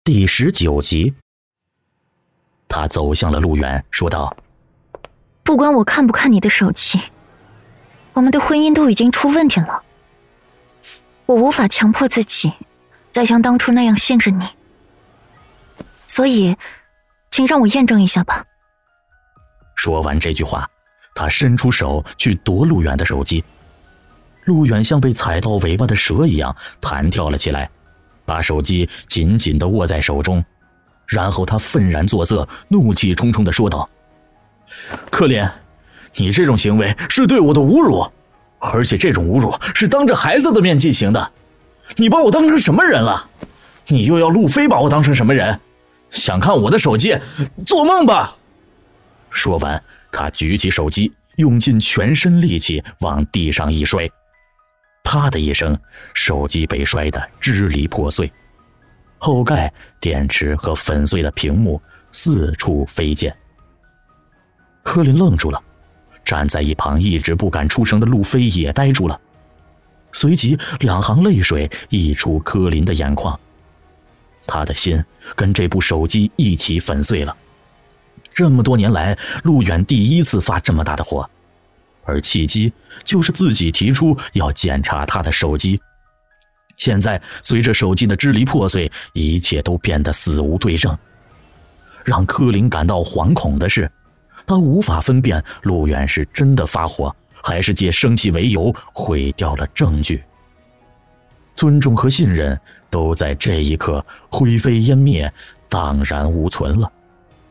第19集。他走向了陆远，说道： 不管我看不看你的手机，我们的婚姻都已经出问题了。我无法强迫自己再像当初那样信任你，所以请让我验证一下吧。 说完这句话，他伸出手去夺陆远的手机。陆远像被踩到尾巴的蛇一样弹跳了起来，把手机紧紧地握在手中，然后他愤然作色，怒气冲冲地说道：柯林，你这种行为是对我的侮辱，而且这种侮辱是当着孩子的面进行的。你把我当成什么人了？你又要陆飞把我当成什么人？想看我的手机？做梦吧！说完，他举起手机，用尽全身力气往地上一摔，啪的一声，手机被摔得支离破碎，后盖、电池和粉碎的屏幕四处飞溅。柯林愣住了，站在一旁一直不敢出声的路飞也呆住了，随即2行泪水溢出柯林的眼眶，他的心跟这部手机一起粉碎了。这么多年来，陆远第一次发这么大的火，而契机就是自己提出要检查他的手机。现在随着手机的支离破碎，一切都变得死无对证。让柯林感到惶恐的是，他无法分辨陆远是真的发火，还是借生气为由毁掉了证据。尊重和信任都在这一刻灰飞烟灭，荡然无存了。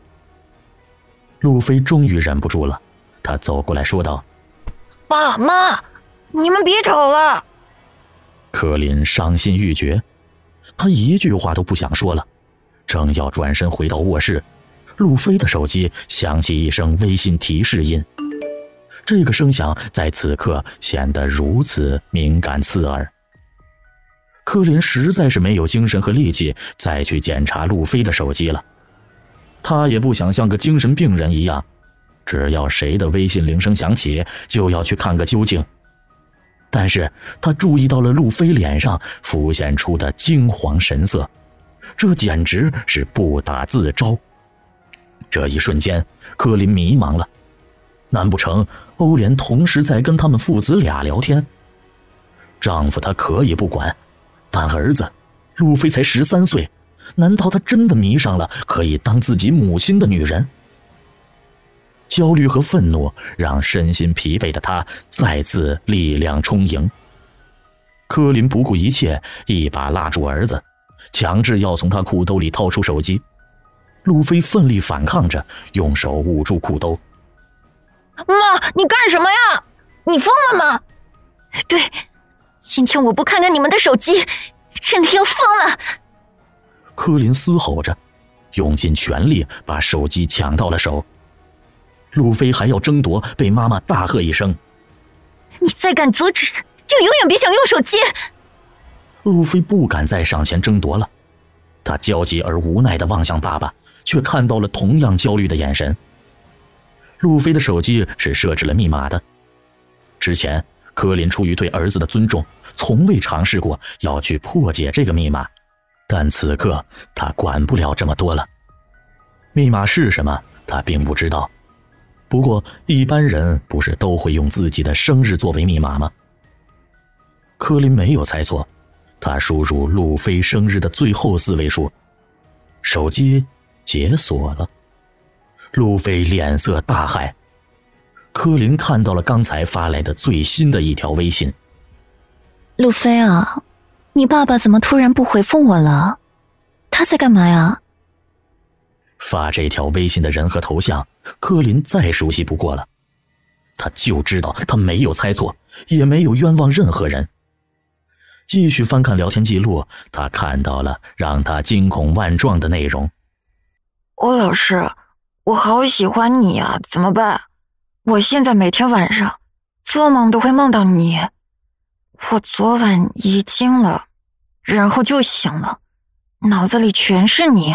陆飞终于忍不住了，他走过来说道： 爸妈，你们别吵了。 柯林伤心欲绝，他一句话都不想说了，正要转身回到卧室，陆飞的手机响起一声微信提示音，这个声响在此刻显得如此敏感刺耳。柯林实在是没有精神和力气再去检查陆飞的手机了，他也不想像个精神病人一样，只要谁的微信铃声响起就要去看个究竟。但是他注意到了陆飞脸上浮现出的惊惶神色，这简直是不打自招。这一瞬间，柯林迷茫了，难不成欧莲同时在跟他们父子俩聊天？丈夫她可以不管，但儿子陆飞才13岁，难道他真的迷上了可以当自己母亲的女人？焦虑和愤怒让身心疲惫的他再次力量充盈。柯林不顾一切，一把拉住儿子，强制要从他裤兜里掏出手机。陆飞奋力反抗着，用手捂住裤兜。 妈，你干什么呀？你疯了吗？对，今天我不看看你们的手机，真的要疯了。 柯林嘶吼着，用尽全力把手机抢到了手。陆飞还要争夺，被妈妈大喝一声： 你再敢阻止，就永远别想用手机。 陆飞不敢再上前争夺了，他焦急而无奈地望向爸爸，却看到了同样焦虑的眼神。陆飞的手机是设置了密码的，之前柯林出于对儿子的尊重，从未尝试过要去破解这个密码，但此刻他管不了这么多了。密码是什么他并不知道，不过一般人不是都会用自己的生日作为密码吗？柯林没有猜错，他输入陆飞生日的最后4位数，手机解锁了。陆飞脸色大骇，柯林看到了刚才发来的最新的一条微信。 陆飞啊，你爸爸怎么突然不回复我了？他在干嘛呀？ 发这条微信的人和头像，柯林再熟悉不过了。他就知道他没有猜错，也没有冤枉任何人。继续翻看聊天记录，他看到了让他惊恐万状的内容。 欧老师，我好喜欢你呀，怎么办？我现在每天晚上做梦都会梦到你。我昨晚遗精了，然后就醒了，脑子里全是你。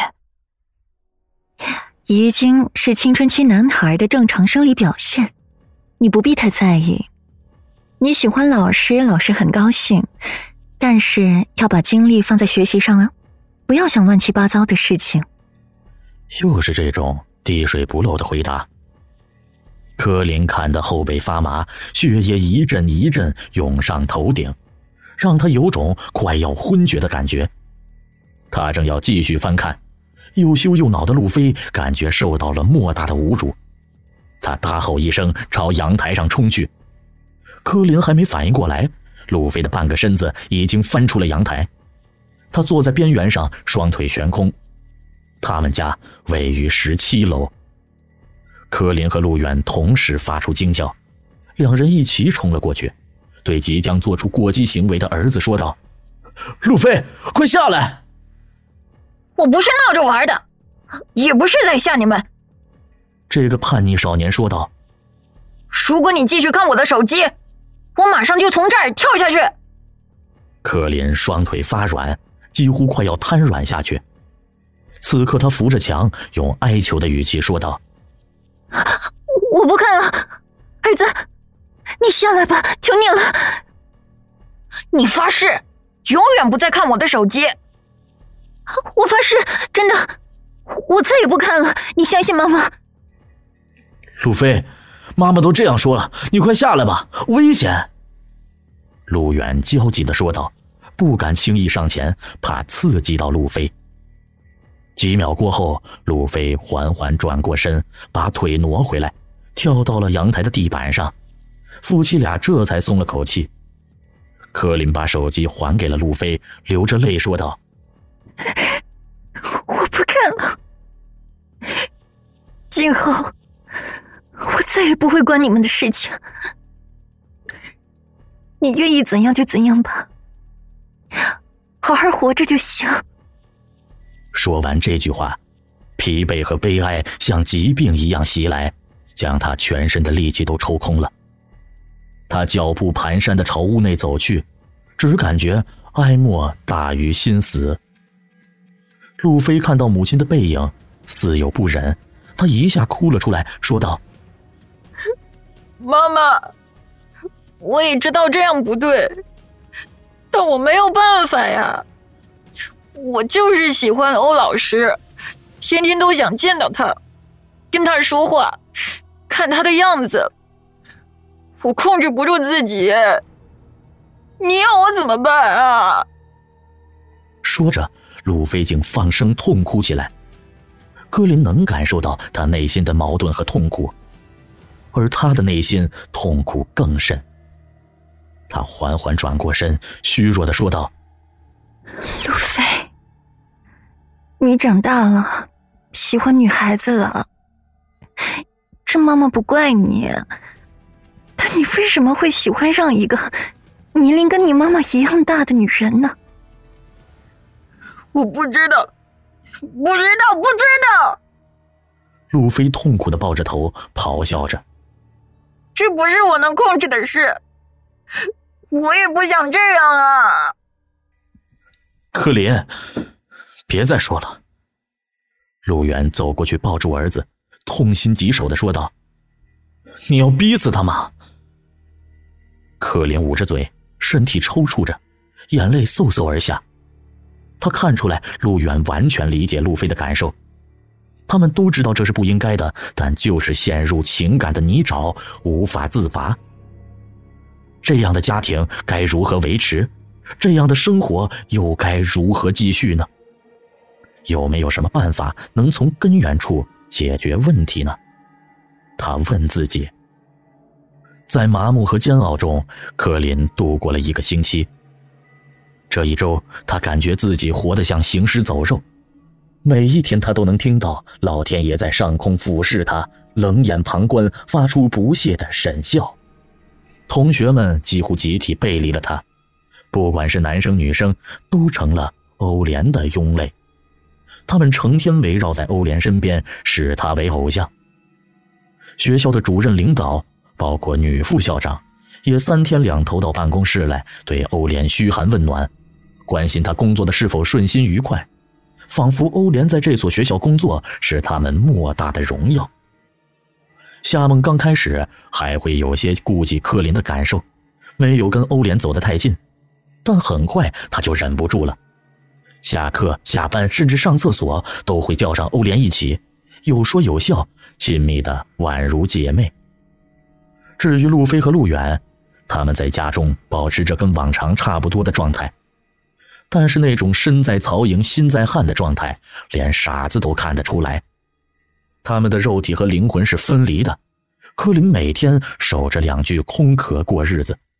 遗精是青春期男孩的正常生理表现，你不必太在意。你喜欢老师，老师很高兴，但是要把精力放在学习上啊， 不要想乱七八糟的事情。 又是这种滴水不漏的回答。柯林看得后背发麻，血液一阵一阵涌上头顶，让他有种快要昏厥的感觉。他正要继续翻看，又羞又恼的路飞感觉受到了莫大的侮辱，他大吼一声朝阳台上冲去。柯林还没反应过来，路飞的半个身子已经翻出了阳台，他坐在边缘上，双腿悬空。他们家位于17楼。柯林和陆远同时发出惊叫，两人一起冲了过去，对即将做出过激行为的儿子说道：路飞，快下来！ 我不是闹着玩的，也不是在吓你们。 这个叛逆少年说道： 如果你继续看我的手机，我马上就从这儿跳下去。 柯林双腿发软，几乎快要瘫软下去。此刻他扶着墙，用哀求的语气说道： 我不看了，儿子，你下来吧，求你了。你发誓永远不再看我的手机。我发誓，真的，我再也不看了，你相信妈妈。 路飞，妈妈都这样说了，你快下来吧，危险。陆远焦急地说道，不敢轻易上前，怕刺激到路飞。几秒过后，路飞缓缓转过身，把腿挪回来，跳到了阳台的地板上。夫妻俩这才松了口气。柯林把手机还给了路飞，流着泪说道： 我不看了，今后我再也不会管你们的事情，你愿意怎样就怎样吧，好好活着就行。 说完这句话，疲惫和悲哀像疾病一样袭来，将他全身的力气都抽空了。他脚步蹒跚地朝屋内走去，只感觉哀莫大于心死。路飞看到母亲的背影，似有不忍，他一下哭了出来，说道： 妈妈，我也知道这样不对，但我没有办法呀。我就是喜欢欧老师，天天都想见到他，跟他说话，看他的样子，我控制不住自己，你要我怎么办啊？ 说着，路飞竟放声痛哭起来。柯林能感受到他内心的矛盾和痛苦，而他的内心痛苦更甚。他缓缓转过身，虚弱地说道： 路飞，你长大了，喜欢女孩子了，这妈妈不怪你，但你为什么会喜欢上一个年龄跟你妈妈一样大的女人呢？ 我不知道，不知道。 路飞痛苦地抱着头，咆哮着： 这不是我能控制的事，我也不想这样啊。 柯林，别再说了。陆远走过去抱住儿子，痛心疾首地说道：你要逼死他吗？柯林捂着嘴，身体抽搐着，眼泪嗖嗖而下。他看出来陆远完全理解路飞的感受，他们都知道这是不应该的，但就是陷入情感的泥沼，无法自拔。这样的家庭该如何维持？这样的生活又该如何继续呢？有没有什么办法能从根源处解决问题呢？他问自己。在麻木和煎熬中，柯林度过了1个星期。这一周，他感觉自己活得像行尸走肉，每一天他都能听到老天爷在上空俯视他，冷眼旁观，发出不屑的神笑。同学们几乎集体背离了他，不管是男生女生，都成了欧莲的拥类。他们成天围绕在欧莲身边，视他为偶像。学校的主任领导，包括女副校长，也3天2头到办公室来，对欧莲嘘寒问暖，关心她工作的是否顺心愉快，仿佛欧莲在这所学校工作是他们莫大的荣耀。夏梦刚开始还会有些顾忌柯林的感受，没有跟欧莲走得太近，但很快他就忍不住了。 下课、下班，甚至上厕所都会叫上欧莲一起，有说有笑，亲密的宛如姐妹。至于陆飞和陆远，他们在家中保持着跟往常差不多的状态，但是那种身在曹营心在汉的状态，连傻子都看得出来。他们的肉体和灵魂是分离的，柯林每天守着2具空壳过日子。